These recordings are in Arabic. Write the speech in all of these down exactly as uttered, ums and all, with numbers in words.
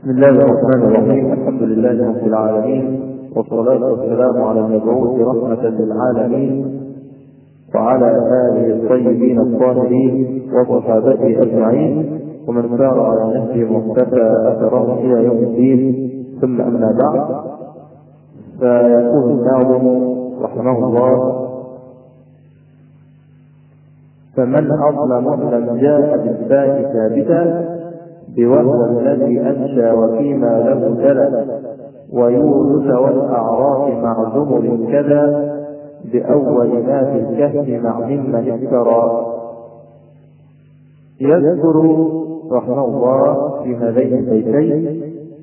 بسم الله الرحمن الرحيم. الحمد لله رب العالمين، والصلاة والسلام على المبعوث رحمة للعالمين وعلى آله الطيبين الطاهرين وصحابته أجمعين ومن سار على نهجه واقتفى أثرهم إلى يوم الدين. ثم أما بعد، فيقول الناظم رحمه الله: فمن أظلم من جاء بالباء ثابتا بوهو الذي أنشى وفيما له تلا، ويونس والأعراف مع زمر كذا بأول ما في الكهف مع ممن افترى. يذكر رحمه الله في هذين البيتين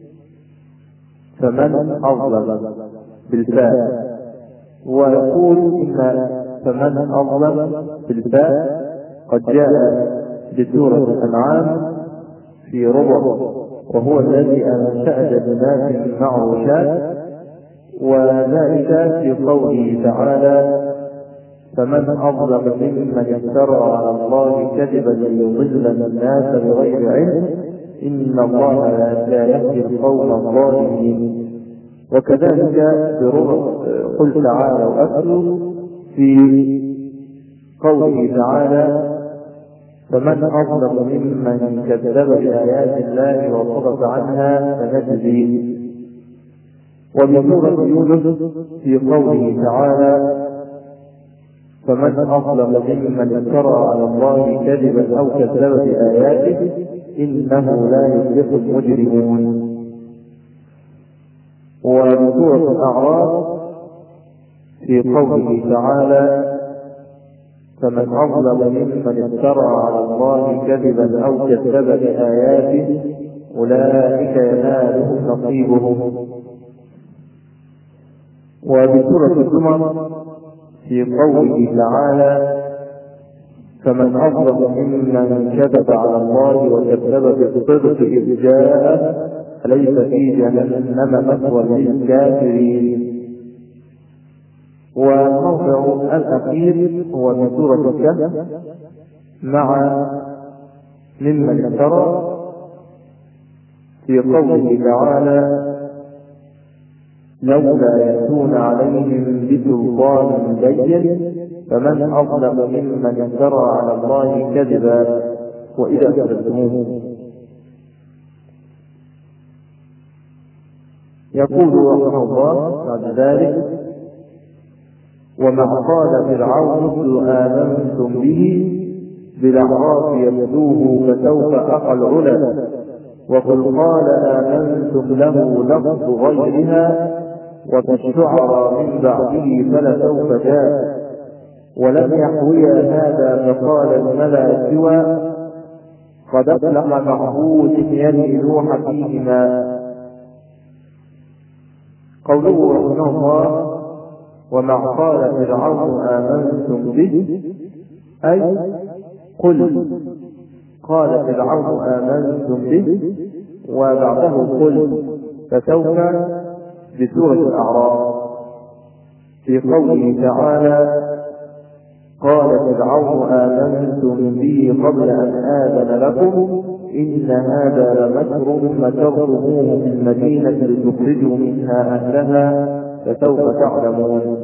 فمن أظلم بالفاء، ويقول إن فمن أظلم بالفاء قد جاء بسورة الأنعام في ربع، وهو الذي أنشأ جنات معروشات، وذلك في قوله تعالى: فمن أظلم ممن افترى على الله كذبا ليضل الناس بغير علم إن الله لا يهدي القوم الظالمين. وكذلك بربع قل تعالوا أتلوا في قوله تعالى: فمن أظلم ممن كذب بآيات الله وصدف عنها فنجزيه. وبسورة يونس في قوله تعالى: فمن أظلم ممن افترى على الله كذبا أو كذب بآياته إنه لا يفلح المجرمون. وبسورة الأعراف في قوله تعالى: فمن أظلم ممن افترى على الله كذبا أو كذب بآياته أولئك ينالهم نصيبهم. وبسورة الزمر في قوله تعالى: فمن أظلم ممن كذب على الله وكذب بالصدق إذ جاءه أليس في جهنم مثوى للكافرين. والموضع الأخير هو من سورة الكهف مع ممن افترى في قوله تعالى: لولا يأتون عليهم بسلطان بين فمن أظلم ممن افترى على الله كذبا وإذا كذبتموه. يقول رحمه الله بعد ذلك: وما قال فرعون مثل آمنتم به بالأعراف يتلوه فسوف أقى العلا، وقل قال آمنتم له لفظ غيرها وفي الشعراء من بعده فلسوف جاء، ولم يحوي هذا فقال الملا سوى قد أفلح معبود يلي نوح فيهما. قوله رحمه الله: وما قال فرعون آمنتم به أي قل قال فرعون آمنتم به، وبعده قل فسوف بسورة الأعراف في قوله تعالى: قال فرعون آمنتم به قبل أن آذن لكم إن هذا لمكر مكرتموه في المدينة لتخرجوا منها أهلها فسوف تعلمون.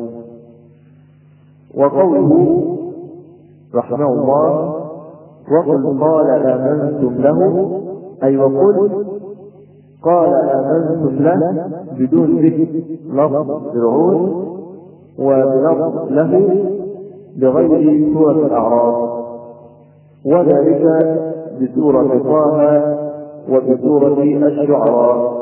وقوله رحمه الله: وقل قال آمنتم له أي وقل قال آمنتم له بدون ذكر لفظ فرعون وبلفظ له بغير سورة الأعراف، وذلك بسورة طه وبسورة الشعراء.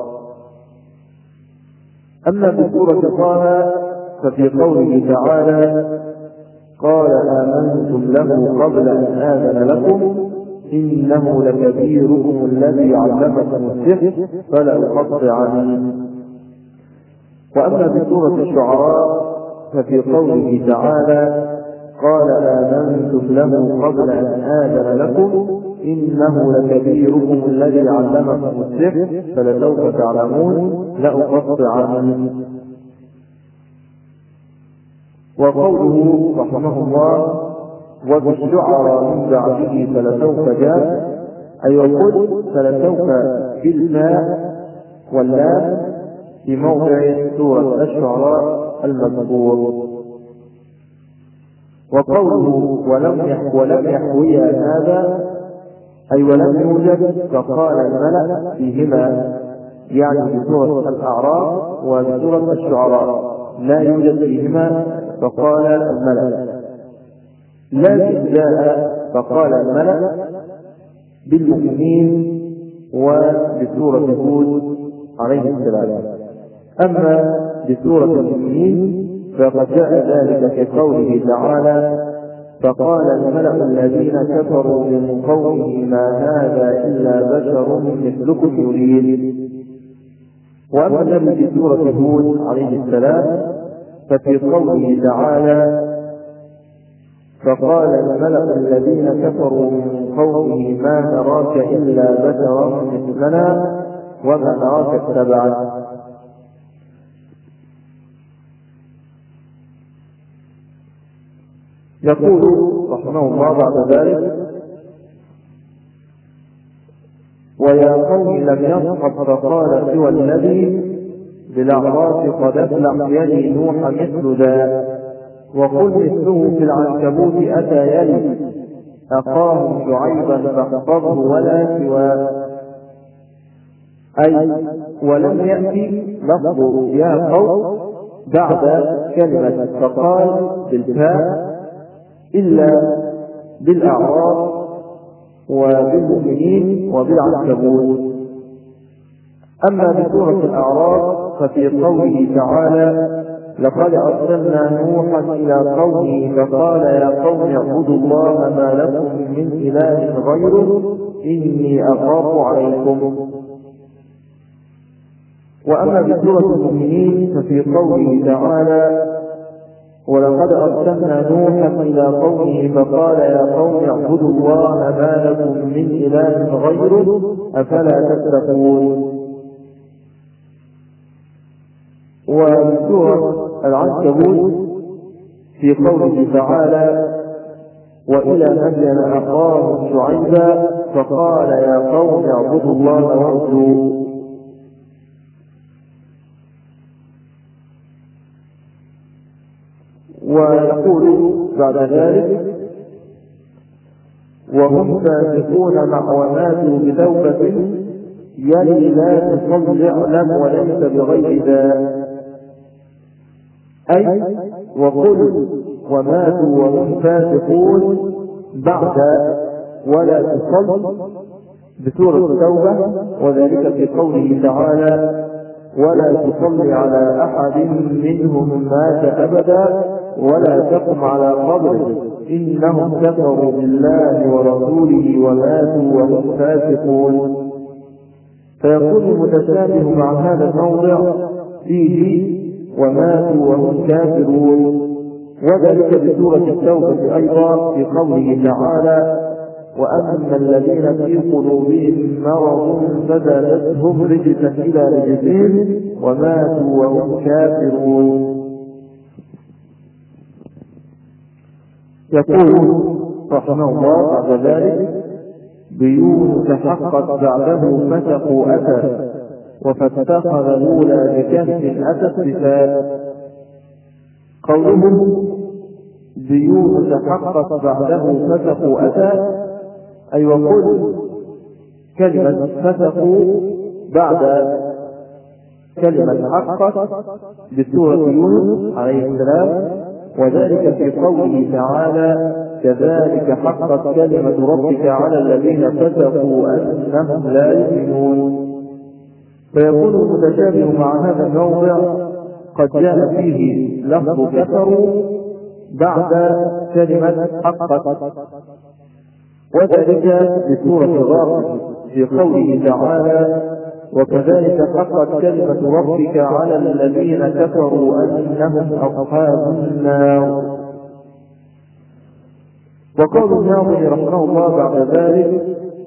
أما بسورة طه ففي قوله تعالى: قال آمنتم له قبل أن آذن لكم إنه لكبيركم الذي علمكم السحر فلأقطعن. وأما بسورة الشعراء ففي قوله تعالى: قال آمنتم له قبل أن آذن لكم إنه لكبيركم الذي علمكم السحر فلسوف تعلمون لأقطعن. وقوله رحمه الله: وبالشعراء من بعده فلسوف جاء أي وقل فلسوف بالماء واللام في موضع سورة الشعراء المذكور. وقوله ولم ولم يحوي هذا أي ولم يوجد فقال الملأ فيهما، يعني بسورة الأعراف وبسورة الشعراء لا يوجد فيهما فقال الملأ، لكن جاء فقال الملأ بالمؤمنين وبسورة هود عليه السلام. أما بسورة المؤمنين فقد جاء ذلك في قوله تعالى فقال الملأ الذين كفروا من قومه ما هذا إلا بشر مثلكم يريد. وأما الذي في سورة هود عليه السلام ففي قوله تعالى فقال الملأ الذين كفروا من قومه ما نراك إلا بشرا مثلنا وما نراك اتبعك. يقول رحمه الله بعد ذلك ويا قوم لم يصحب فقال سوى الذي بالأعراف قد أفلح يدي نوح مثل ذا وقل مثله في العنكبوت أتى يلي أخاهم شعيبا فاحفظه ولا سوى، أي ولم يأتي لفظ يا قوم بعد كلمة فقال بالفاء إلا بالأعراف وبالمؤمنين وبالعنكبوت. أما بسورة الأعراف ففي قوله تعالى لقد أرسلنا نوحا إلى قومه فقال يا قوم اعبدوا الله ما لكم من إله غيره إني أخاف عليكم. وأما بسورة المؤمنين ففي قوله تعالى ولقد أرسلنا نوحا إلى قومه فقال يا قوم اعبدوا الله ما لكم من إله غيره أفلا تتقون. وسورة العنكبوت في قوله تعالى وإلى مدين أخاهم شعيبا فقال يا قوم اعبدوا الله وارجوه. ويقول بعد ذلك وهم فاسقون مع وماتوا بتوبة يلي لا تصل اعلم وليس بغير ذا، أي وقل وماتوا وهم فاسقون بعد ولا تصل بسورة التوبة، وذلك في قوله تعالى ولا تصل على أحد منهم مات أبدا ولا تقم على قبره إنهم كفروا بالله ورسوله وماتوا وهم فاسقون. فيكون المتشابه مع هذا الموضع فيه وماتوا وهم كافرون، وذلك بسورة التوبة أيضا في قوله تعالى وأما الذين في قلوبهم مرض فزادتهم رجسا إلى رجسهم وماتوا وهم كافرون. يقول رحمه الله بعد ذلك بيونس حقت بعده فتقوا أتى وفاتخذ الأولى بكهف أتت بفاء. قوله بيونس حقت بعده فتقوا أتى أي وقل كلمة فتقوا بعد كلمة حقت بسورة يونس عليه السلام، وذلك في قوله تعالى كذلك حقت كلمة ربك على الذين فسقوا أنهم لا يؤمنون. فيكون المتشابه مع هذا الموضع قد جاء فيه لفظ كفروا بعد كلمة حقت، وذلك بسورة غافر في قوله تعالى وكذلك حقت كلمة ربك على الذين كفروا أنهم أصحاب النار. وقال الناظم رحمه الله بعد ذلك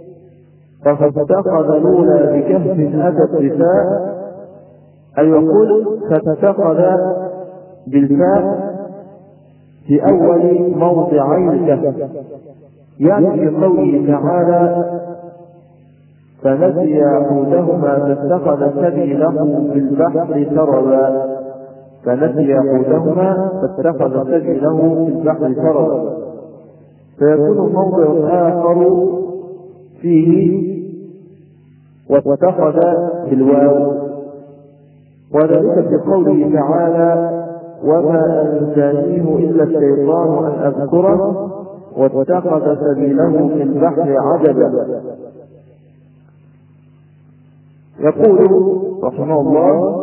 فاتخذ الأولى بكهف أتت بفاء أي يقول فاتخذ بالفاء في أول موضعي الكهف، يعني في قوله تعالى فنسي حوتهما فاتخذ سبيله في البحر سربا فنسي حوتهما فاتخذ سبيله في البحر سربا. فيكون موضع آخر فيه واتخذ بالواو، وذلك في قوله تعالى وما أنسانيه إلا الشيطان أن أذكره واتخذ سبيله في البحر عجبا. يقول رحمه الله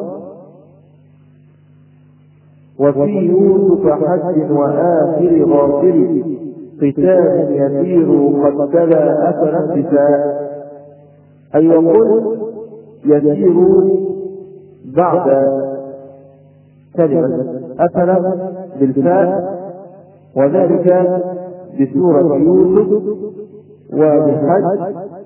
وفي يوسف حج وآخر غافر قتال يسير قد تلا أثر انتفاء. أي يقول يسير بعد كلمة أثر بالفاء، وذلك بسورة يوسف وبحج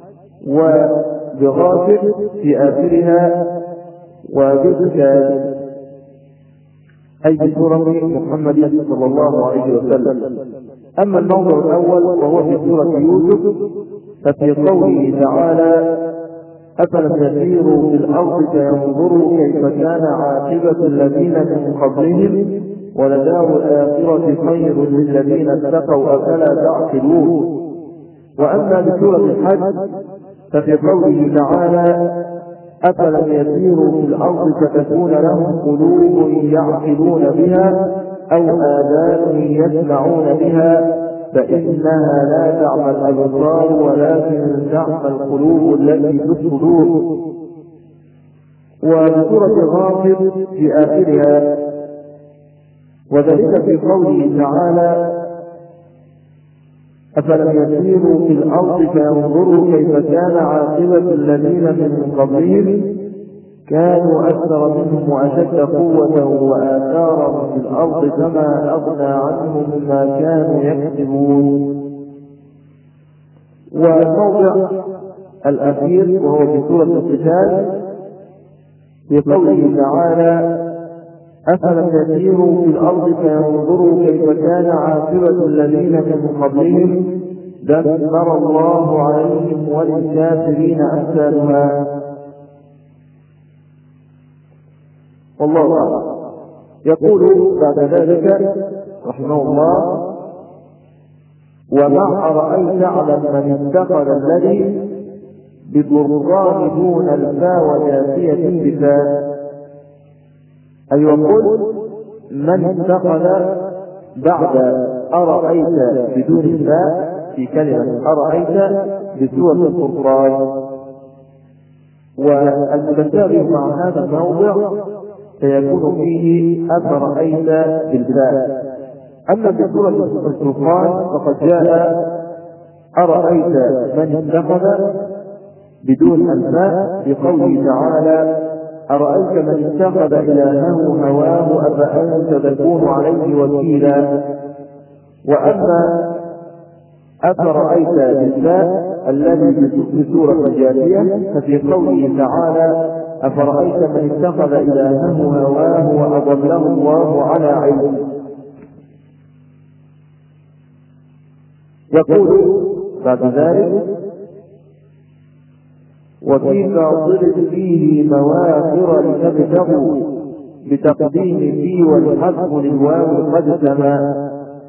وبغافر في آخرها وبقتال، أي بسورة محمد صلى الله عليه وسلم. أما الموضع الأول وهو في سورة يوسف ففي قوله تعالى أفلم يسيروا في الأرض فينظروا كيف كان عاقبة الذين من قبلهم ولدار الآخرة خير للذين اتقوا أفلا تعقلون. وأما بسورة الحج ففي قوله تعالى أفلم يسيروا في الأرض فتكون لهم قلوب يعقلون بها أو آذان يسمعون بها فإنها لا تعمى الأبصار ولكن تعمى القلوب التي في الصدور. وبسورة غافر في آخرها وذلك في قوله تعالى أفلم يسيروا في الأرض فينظروا كيف كان عاقبة الذين من قبلهم كانوا أكثر منهم وأشد قوة وآثارا في الأرض فما أغنى عنهم ما كانوا يكسبون. والموضع الأخير وهو في سورة القتال في قوله تعالى أفلم يسيروا في الأرض فينظروا كيف كان عاقبة الذين من قبلهم دمر الله عليهم وللكافرين أمثالها. والله أعلم. يقول بعد ذلك رحمه الله ومع أرأيت على من اتخذ الذي بالضران دون الفاء وجافية بفاء. أي يقول من اتخذ بعد أرأيت بدون الفاء في كلمة أرأيت بسورة الفرقان. والمتشابه مع هذا الموضع سيكون فيه أفرأيت بالفاء. أما في سورة الفرقان فقد جاء أرأيت من اتخذ بدون الفاء بقوله تعالى أرأيت من اتخذ إلهه هواه أفأنت تكون عليه وكيلا. وأما أفرأيت بالفاء الذي في سورة الجاثية ففي قوله تعالى أفرأيت من اتخذ إلهه هواه وأضله الله على علم. يقول بعد ذلك وفي فاضل فيه مواخر لتبتغوا بتقديم في والحذف للواو قد سما.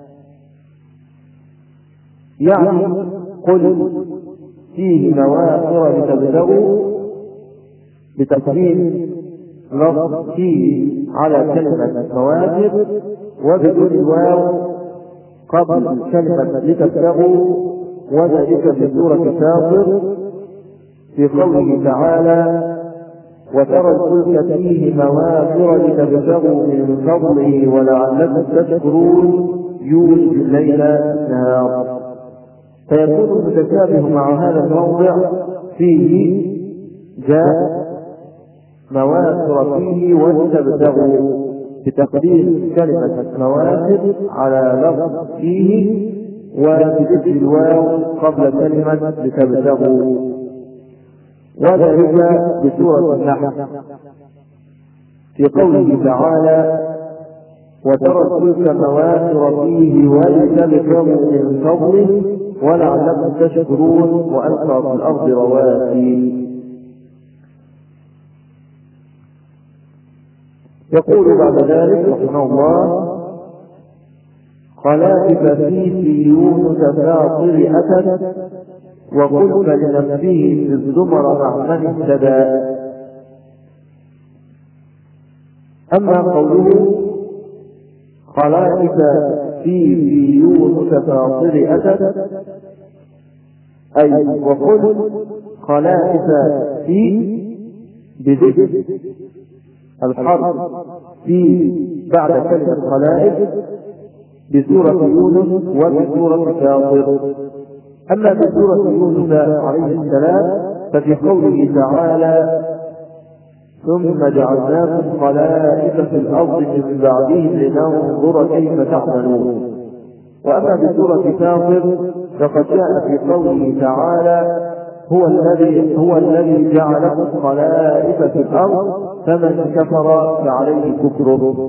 يعني قل فيه مواخر لتبتغوا بتقديم لفظ فيه على كلمة مواخر وبدون الواو قبل كلمة لتبتغوا، وذلك في سورة فاطر في قوله تعالى وترى الفلك فيه مواخر لتبتغوا من فضله ولعلكم تشكرون يولج الليل النهار. فيكون المتشابه مع هذا الموضع فيه جاء مواخر فيه ولتبتغوا بتقديم كلمة مواخر على لفظ فيه وبذكر الواو قبل كلمة لتبتغوا، وذلك بسورة النحل في قوله تعالى وترى الفلك مواخر فيه ولتبتغوا من فضله ولعلكم تشكرون وألقى في الأرض رواسي. يقول بعد ذلك رحمه الله: خلائف في في يونس فاطر أتت وقلت لنفسه في الزمر مع من اهتدى. أما قوله خلائف في في يونس فاطر أتت أي وقل خلائف في بذكر الحرف في بعد كلمة خلائف بسورة يونس وبسورة فاطر. أما بسورة يونس عليه السلام ففي قوله تعالى: ثم جعلناكم خلائف في الأرض من بعدهم لننظر كيف تعملون. وأما بسورة فاطر فقد جاء في قوله تعالى: هو الذي هو الذي جعلكم خلائف في الأرض فمن كفر فعليه كفره.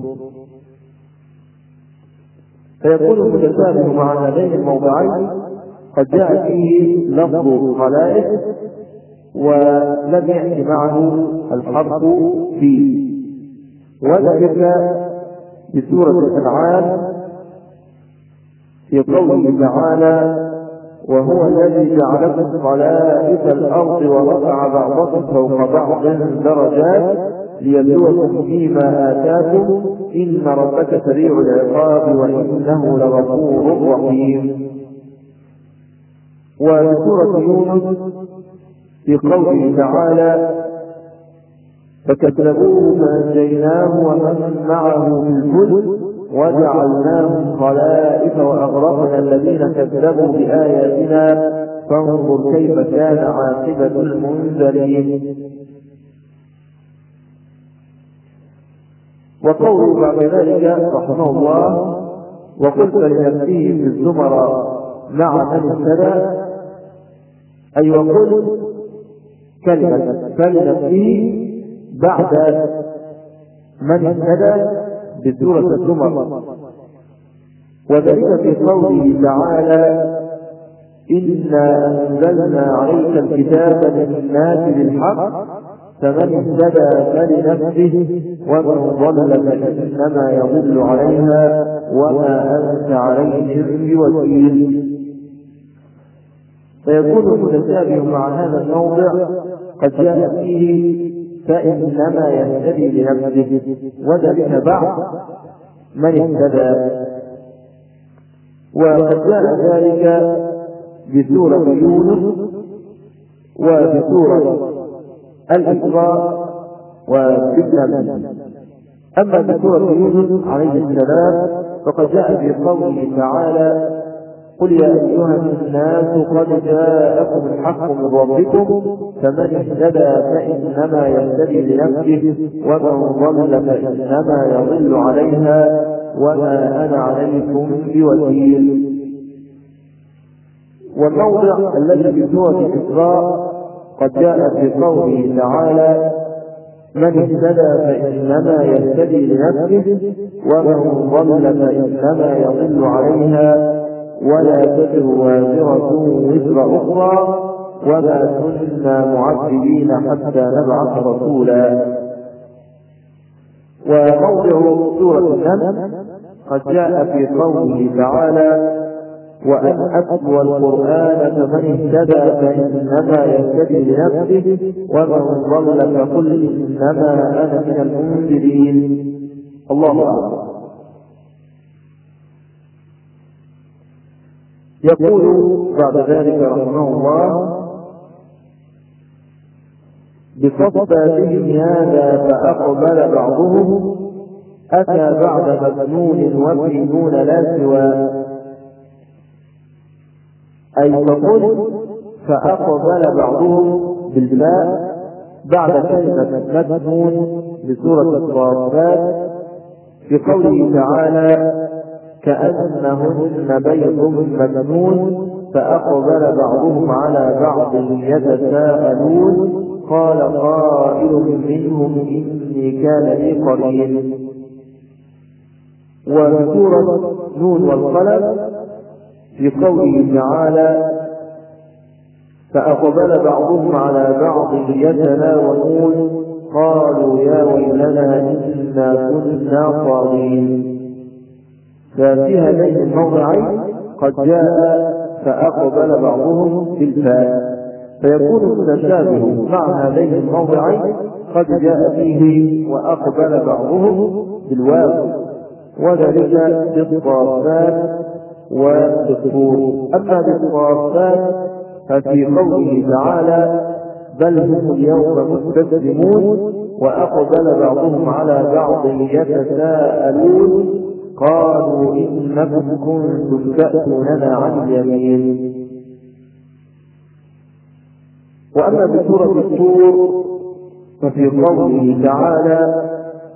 فيكون المتشابه مع هذين الموضعين قد جاء فيه لفظ خلائف ولم يأتي معه الحرف فيه، وذلك بسورة الأنعام في قوله تعالى: وهو الذي جعلكم خلائف الأرض ورفع بعضكم فوق بعض درجات ليبلوكم فيما آتاكم إن ربك سريع العقاب وإنه لغفور رحيم. وسورة يونس في قوله تعالى: فكذبوه فأنجيناه ومن معه في الفلك وجعلناهم خلائف وأغرقنا الذين كذبوا بآياتنا فانظر كيف كان عاقبة المنذرين. وقوله بعد ذلك رحمه الله: وقلت لنفسه في الزمر مع من اهتدى أي وقل كلمة فلنفسه بعد من اهتدى بسورة الزمر، وذلك في قوله تعالى: إنا أنزلنا عليك الكتاب للناس بالحق فمن اهتدى فلنفسه ومن ضل فإنما يضل عليها وما أنت عليهم بوكيل. فيكون المتشابه مع هذا الموضع قد جاء فيه فإنما يهتدي لنفسه، وذلك بعد من اهتدى. وقد جاء ذلك بسورة يونس وبسورة الإسراء وبالنبي. أما بسورة يونس عليه السلام فقد جاء في قوله تعالى: قل يا أيها الناس قد جاءكم الحق من ربكم فمن اهتدى فإنما يهتدي لنفسه ومن ضل فإنما يضل عليها وما أنا عليكم بوكيل. والموضع الذي في سورة الإسراء قد جاء في قوله تعالى: من اهتدى فإنما يهتدي لنفسه ومن ضل فإنما يضل عليها ولا تزر وازرة وزر أخرى وما كنا معذبين حتى نبعث رسولا. وموضع سورة النمل قد جاء في قوله تعالى: وأن أتلو القرآن فمن اهتدى فإنما يهتدي لنفسه ومن ضل فقل إنما أنا من المنذرين. الله أعلم. يقول بعد ذلك رحمه الله: بصفاتهم هذا فأقبل بعضهم أتى بعد مجنون وفي دون لا سوى، أي فقل فأقبل بعضهم بالباء بعد كلمة مجنون بسورة الصافات في قوله تعالى: كأنهن بيض مكنون فأقبل بعضهم على بعض يتساءلون قال قائل منهم إني كان لي قرين. وسورة نون والقلم في قوله تعالى فأقبل بعضهم على بعض يتناومون قالوا يا ويلنا إنا كنا طاغين. ففي هذين الموضعين قد جاء فأقبل بعضهم بالفاء، فيكون المتشابه مع هذين الموضعين قد جاء فيه وأقبل بعضهم بالواو، وذلك بالصافات وبالطور. أما بالصافات ففي قوله تعالى بل هم اليوم مستسلمون وأقبل بعضهم على بعض يتساءلون قالوا إنكم كنتم تأتوننا عن اليمين. وأما بسورة الطور ففي قوله تعالى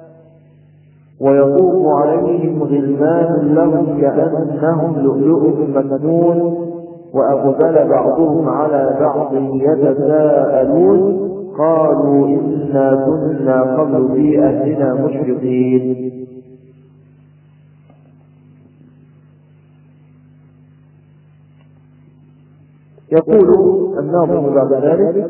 ويطوف عليهم غلمان لهم كأنهم لؤلؤ مكنون وأقبل بعضهم على بعض يتساءلون قالوا إنا كنا قبل في أهلنا مشرقين. يقول الناظم بعد ذلك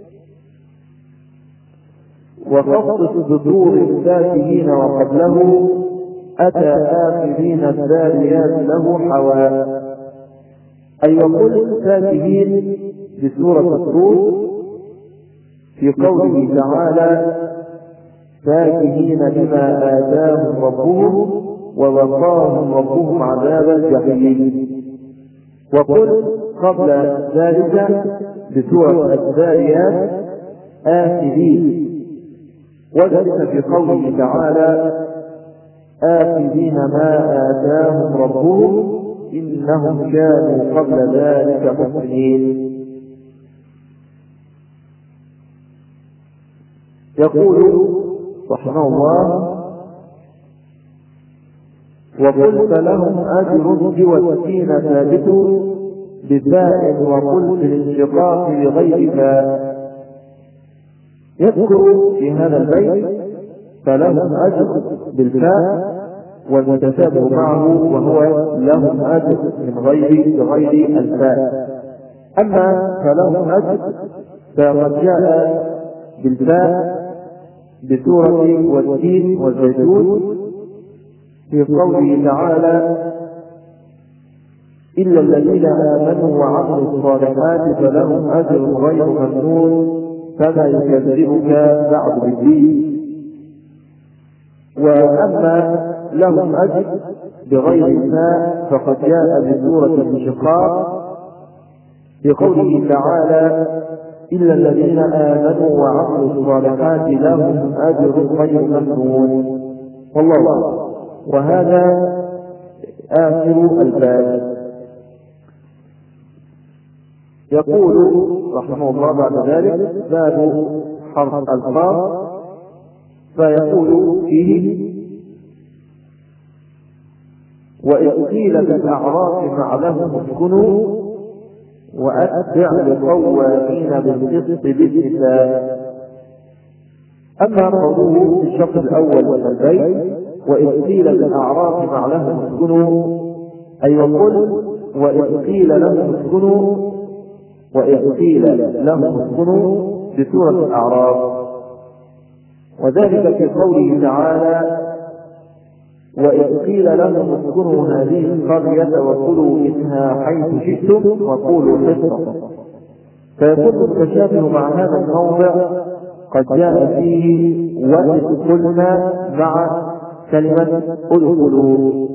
وخصص بذور الساكنين وقبله أتى آخرين الذاريات له حواء. أي يقول ساكنين بسورة الطور في قوله تعالى ساكنين بما آتاهم ربهم ووقاهم ربهم عذاب الجحيم. وقل قبل ذلك بسورة الذاريات آخرين، وذلك في قوله تعالى آخذين ما آتاهم ربهم إنهم كانوا قبل ذلك محسنين. يقول رحمه الله وقل فلهم أجر سوى الدين ثابت بفاء وقل في الانشقاق بغير فاء. يذكر في هذا البيت فلهم أجر بالفاء والمتشابه معه وهو لهم أجر من غير بغير الفاء. أما فلهم أجر فقد جاء بالفاء بسورة والتين والزيتون في قوله تعالى إلا الذين آمنوا وعملوا الصالحات فلهم أجر غير ممنون فما يكذبك بعد بالدين. وأما لهم أجر بغير الماء فقد جاء بسورة الانشقاق في قوله تعالى إلا الذين آمنوا وعملوا الصالحات لهم أجر غير ممنون. والله أعلم. وهذا آخر الباب. يقول رحمه الله بعد ذلك باب حرف الخاء، فيقول فيه وإذ قيل بالأعراف مع لهم اسكنوا وأتبع بقوامين بالقسط بالكتاب. أما قوله في الشق الأول من البيت وإذ قيل بالأعراف مع لهم اسكنوا أي يقول وإذ قيل لهم اسكنوا وإذ قيل لهم اسكنوا بسورة الأعراف، وذلك في قوله تعالى وإذ قيل لهم اسكنوا هذه القرية وكلوا منها حيث شئتم وقولوا حطة. فيكون التشابه مع هذا الموضع قد جاء فيه وإذ قلنا مع كلمة ادخلوا،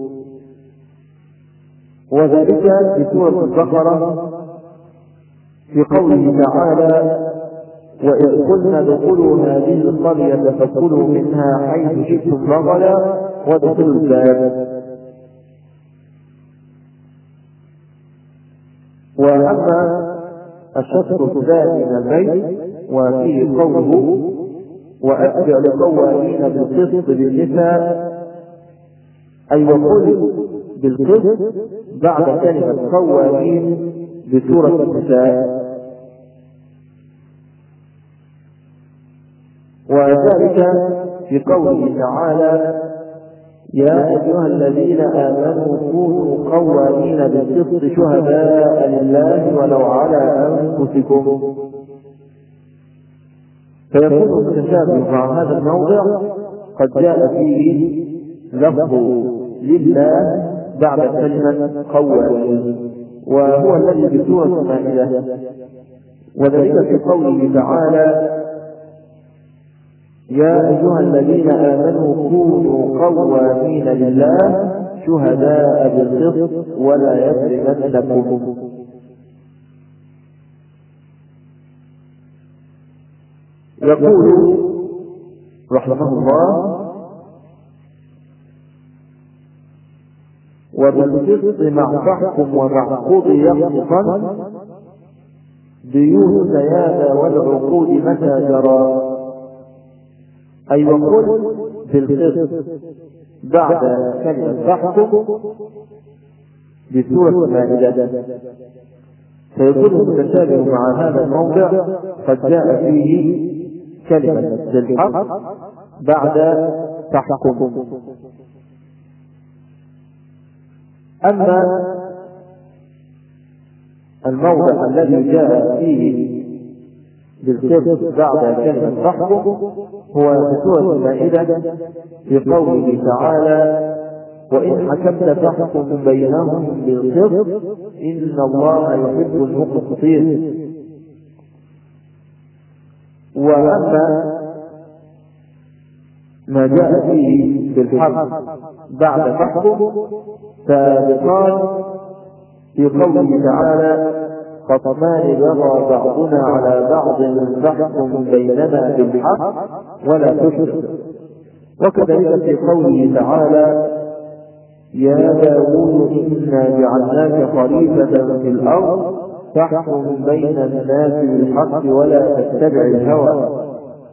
وذلك في سورة البقرة في قوله تعالى وإذ قلنا ادخلوا هذه القرية فكلوا منها حيث شئتم رغدا وادخلوا الباب. وأما الشطر الثاني من البيت وفيه قوله وأتبع لقوامين بالقسط بالنساء أي وقل بالقسط بعد كلمة قوامين بسورة النساء. وذلك في قوله تعالى يا أيها الذين آمنوا كونوا قوامين بالقسط شهداء لله ولو على أنفسكم. فيكون التشابه مع هذا الموضع قد جاء فيه لفظ لله بعد كلمة قوامين، وهو الذي في سورة المائدة، وذلك في قوله تعالى يا أيها الذين آمنوا كونوا قوامين لله شهداء بالقسط ولا يجرمنكم. يقول رحمه الله وبالقسط مع فحكم ومع قضي يقصا ديون الزيادة والعقود متى جرى. أي وقل بالقسط بعد كلمة فحكم بسورة المائدة، فيكون المتشابه مع هذا الموضع قد جاء فيه كلمة بالحق بعد تحكم. أما الموضع الذي جاء فيه بالقسط بعد كلمة تحكم هو في سورة المائدة في قوله تعالى وإن حكمت فاحكم بينهم بالقسط إن الله يحب المقسطين. وأما ما جاء فيه بالحق بعد فحكم فيقال في قوله تعالى خصمان بغى بعضنا على بعض فاحكم بيننا بالحق ولا تشرك. وكذلك في قوله تعالى يا داود إنا جعلناك خليفة في الأرض فاحكم بين الناس بالحق ولا تتبع الهوى.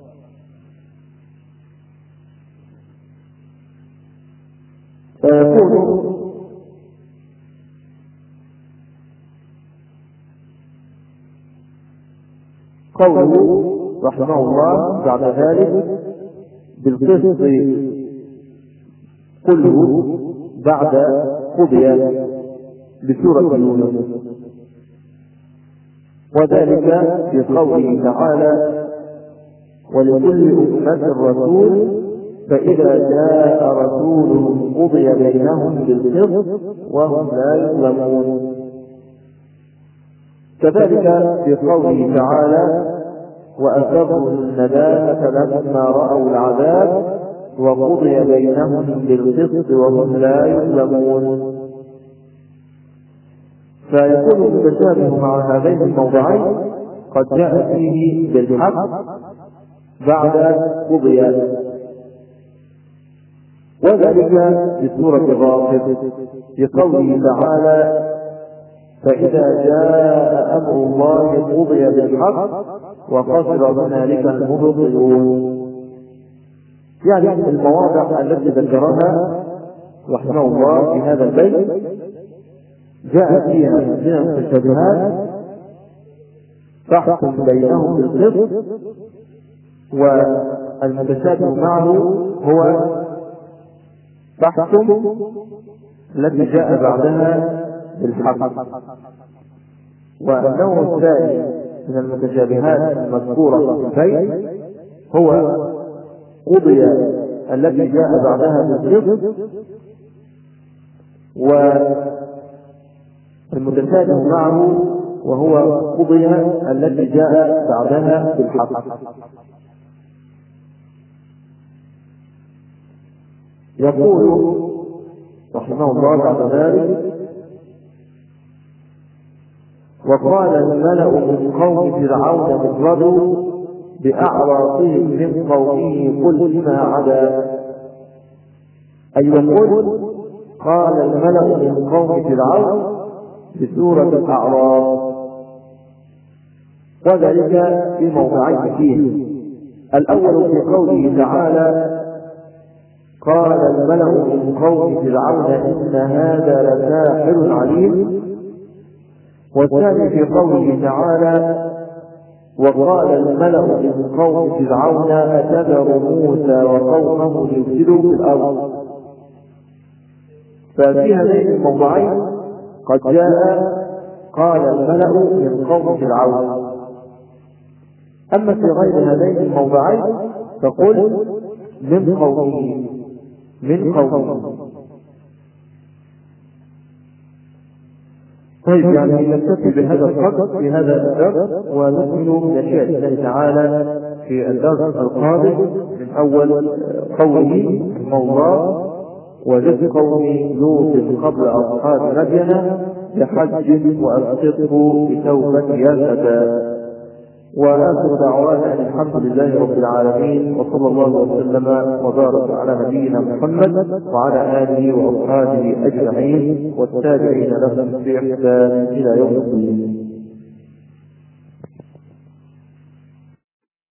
فيكون قوله رحمه الله بعد ذلك بالقسط كله بعد قضي بسورة يونس، وذلك في قوله تعالى ولكل أمة رسول فإذا جاء رسولهم قضي بينهم بالقسط وهم لا يظلمون. كذلك في قوله تعالى وأسروا الندامة لما رأوا العذاب وقضي بينهم بالقسط وهم لا يظلمون. فيكون المتشابه مع هذين الموضعين قد جاء فيه بالحق بعد قضي، وذلك في سورة غافر في قوله تعالى فإذا جاء أمر الله قضي بالحق وخسر هنالك المبطلون. يعني المواضع التي ذكرها رحمه الله في هذا البيت جاء فيها من المتشابهات فاحكم بينهم بالقسط، والمتشابه معه هو فاحكم التي جاء بعدها بالحق. والنوع الثاني من المتشابهات المذكورة في البيت هو قضي التي جاء بعدها بالقسط، والمتشابه معه وهو قضي التي جاء بعدها بالحق. يقول رحمه الله بعد ذلك وقال الملأ من قوم فرعون اضربوا بأعراضهم من قومه قل فيما عدا. أي وقل قال الملأ من قوم فرعون بسورة الأعراض، وذلك في موضعين فيه. الأول في قوله تعالى قال الملأ من قوم فرعون إن هذا لساحر عليم، والثاني في قوله تعالى وقال الملأ من قوم فرعون أتذر موسى وقومه ليفسدوا في الأرض. ففي هذين الموضعين قد جاء قال الملأ من قوم فرعون. أما في غير هذين الموضعين فقل من قومه من قومه. طيب، يعني نكتفي بهذا القدر في هذا الدرس، ونكمل بمشيئة الله تعالى في الدرس القادم من أول قوله الموضوع وجد قوم لوط قبل أصحاب مدين بحج وأسقطه بتوبة يا فتى. وآخر دعوانا أن الحمد لله رب العالمين، وصلى الله وسلم وبارك على نبينا محمد وعلى آله وأصحابه أجمعين والتابعين لهم بإحسان إلى يوم الدين.